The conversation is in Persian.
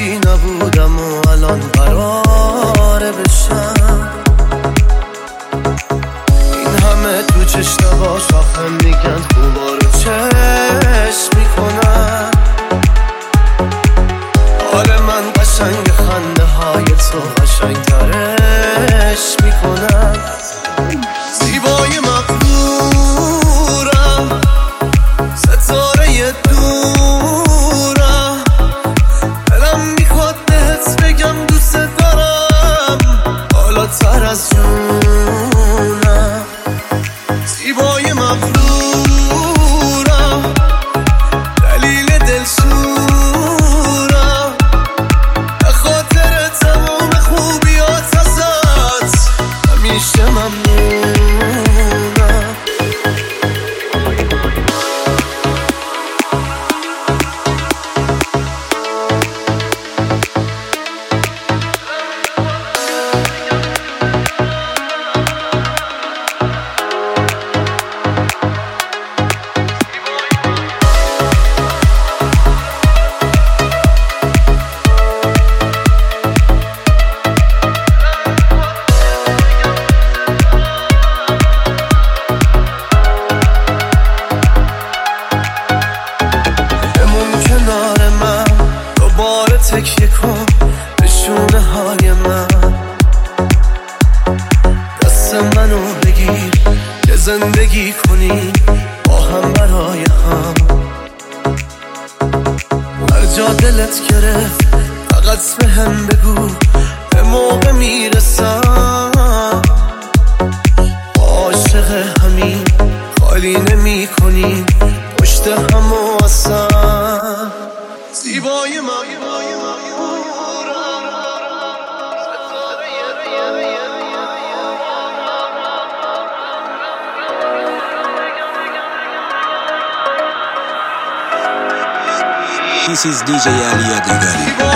هیچی نبودم و الان قراره بشم. این همه تو چشم شاخم میگن خوبا رو چشم میکنن. حال من قشنگ خنده های تو قشنگ ترش میکنن. زیبای مقدورم ستاره دورم، دلم میخواد بهت بگم دوست دارم بالاتر از جونم. زیبای مغرورم دلیل دلسورم، به خاطر تمام خوبیات ازت همیشه ممنونم. تکیه کن به شونه های من، دست منو بگیر که زندگی کنی با هم برای هم. هر جا دلت گرفت فقط به هم بگو، به موقع میرسم. عاشق همین خالی نمی کنیم پشت هم و اصلا. زیبای ما This is DJ Ali Adigari.